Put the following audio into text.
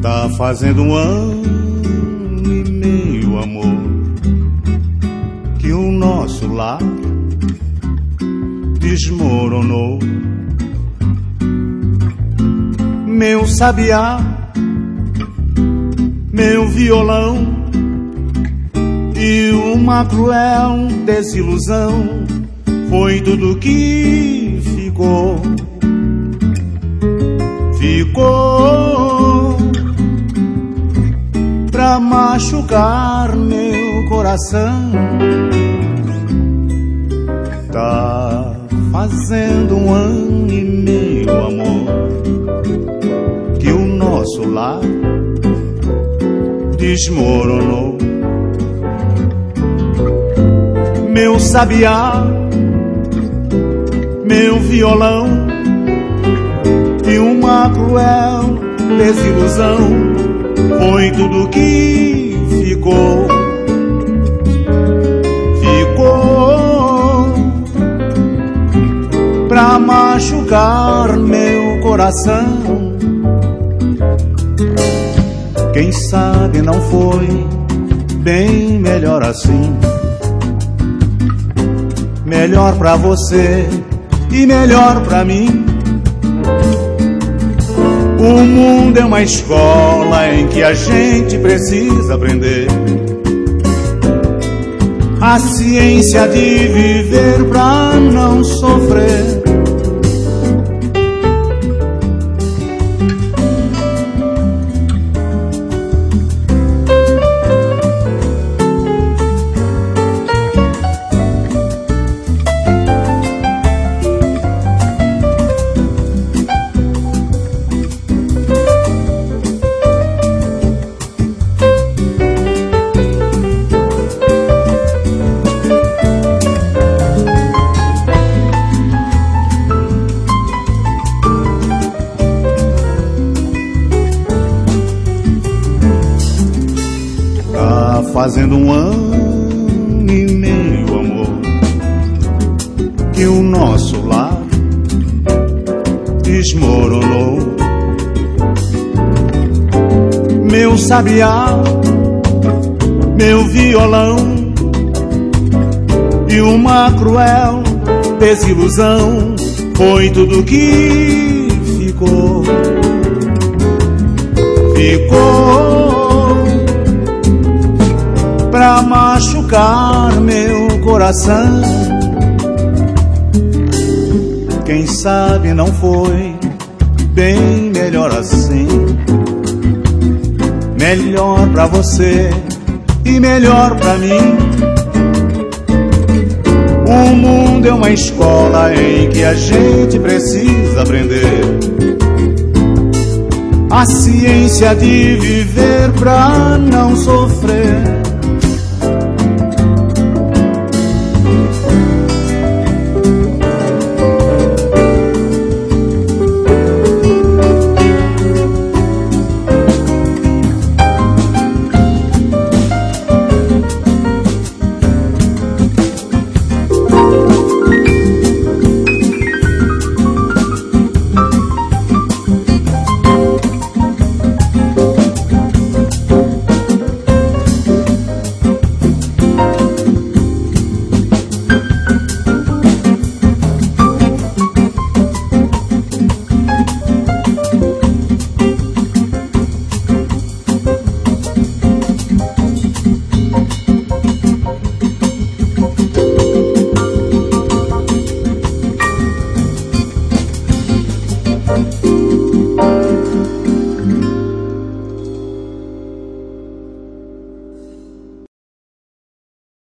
Tá fazendo 1 ano e meio, amor, que o nosso lar desmoronou. Meu sabiá, meu violão e uma cruel desilusão foi tudo que ficou. Ficou pra machucar meu coração. Tá fazendo 1 ano e meio, amor, que o nosso lar desmoronou. Meu sabiá, meu violão e uma cruel desilusão foi tudo que ficou. Ficou pra machucar meu coração. Quem sabe não foi bem melhor assim. Melhor pra você e melhor pra mim. O mundo é uma escola em que a gente precisa aprender a ciência de viver pra não sofrer. Fazendo 1 ano e meio, amor, que o nosso lar desmoronou. Meu sabiá, meu violão e uma cruel desilusão foi tudo que ficou. Ficou pra machucar meu coração. Quem sabe não foi bem melhor assim. Melhor pra você e melhor pra mim. O mundo é uma escola em que a gente precisa aprender a ciência de viver pra não sofrer.